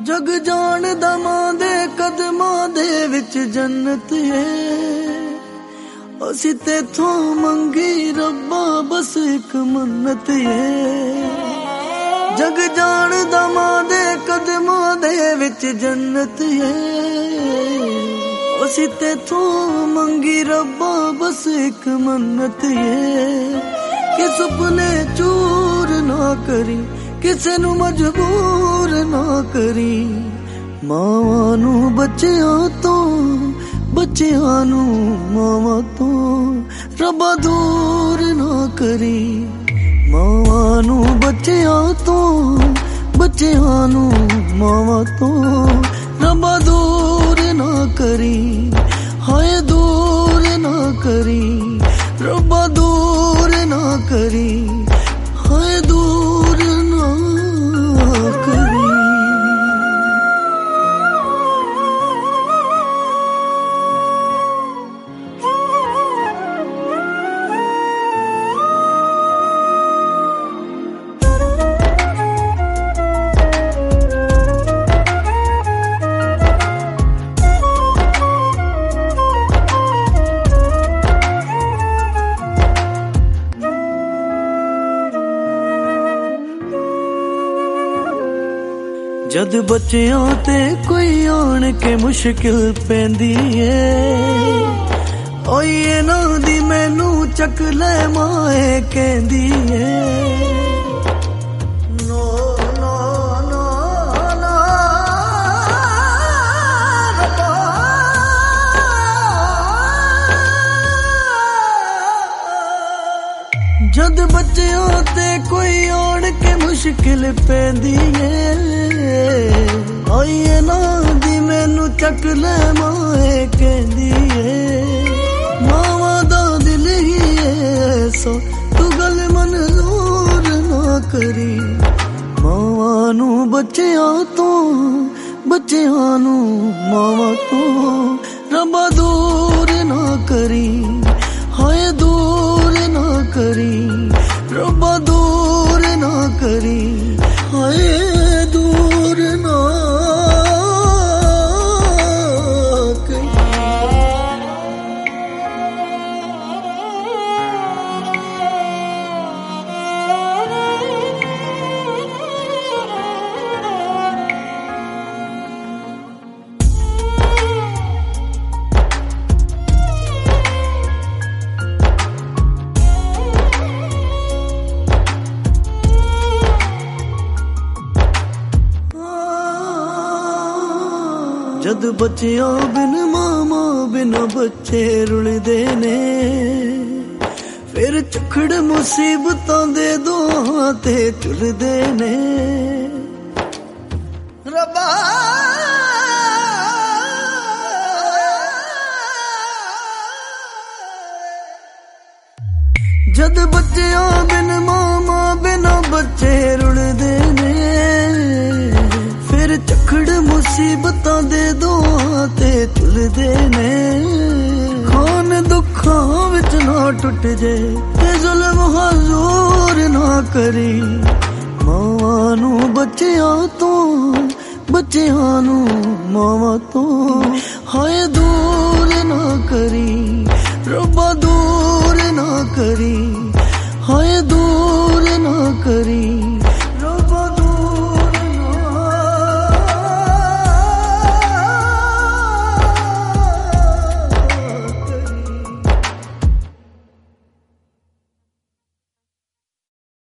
जग जाणदा मां दे कदमां दे विच जन्नत है। असी तेथों मंगी रब्बा बस एक मन्नत है। जग जाणदा मां दे कदमां दे विच जन्नत है। असी तेथों मंगी रब्बा बस एक मन्नत है कि सुपने चूर ना करी, किसे नू मजबूर ना करी। मावां नू बच्चियां तो, बच्चियां नू मावां तो रब्बा दूर ना करी। मावां नू बच्चियां तो, बच्चियां नू मावां तो रब्बा दूर ना करी। हाय दूर ना करी, रब्बा दूर ना करी। हाय दूर ना करी। जद बच्चियां ते कोई आन के मुश्किल पैंदी है। ओए इन्हां दी मैनू चक ले माए कहंदी है। नो नो नो नो जद बच्चियां ते कोई आन के मुश्किल पैंदी है। आईए ना दी मैनू चक ले माए कहंदी है। मावां दा दिल ही ऐसा तू गल मंजूर ना करी। मावां नू बच्चियां तो, बच्चियां नू मावां तो रब्बा दूर ना करी। हाय दूर ना करी, रब्बा दूर ना करी। हाय दूर ना जद बच्चियां बिन मामा बिना बच्चे रुलदे ने। फिर चुखड़ मुसीबतां दे दोहां ते चुलदे ने। रब्बा जद बच्चियां बिन मामा बिना बच्चे रुलदे ने। फिर चखड़ मुसीबतां दे दोहां ते चुलदे ने। खान दुखां विच ना टुट जे ते जुल्म हजूर ना करी। मावां नू बच्चियां तो, बच्चियां नू मावां तो हाय दूर ना करी। रब्बा दूर ना करी।